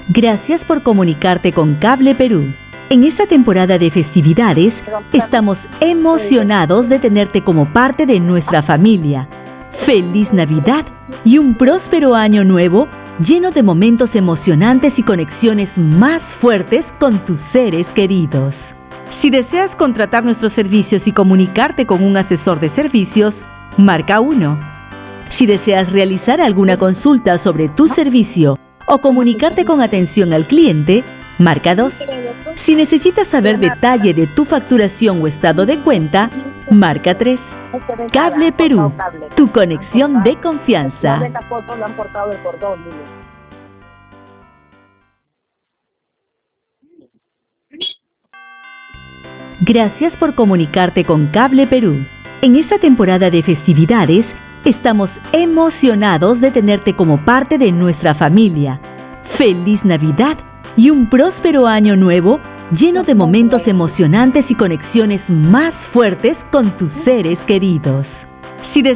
Gracias por comunicarte con Cable Perú. En esta temporada de festividades, estamos emocionados de tenerte como parte de nuestra familia. ¡Feliz Navidad y un próspero año nuevo lleno de momentos emocionantes y conexiones más fuertes con tus seres queridos! Si deseas contratar nuestros servicios y comunicarte con un asesor de servicios, marca 1. Si deseas realizar alguna consulta sobre tu servicio o comunicarte con atención al cliente, marca 2. Si necesitas saber detalle de tu facturación o estado de cuenta, marca 3. Cable Perú, tu conexión de confianza. Gracias por comunicarte con Cable Perú. En esta temporada de festividades, estamos emocionados de tenerte como parte de nuestra familia. ¡Feliz Navidad y un próspero año nuevo lleno de momentos emocionantes y conexiones más fuertes con tus seres queridos!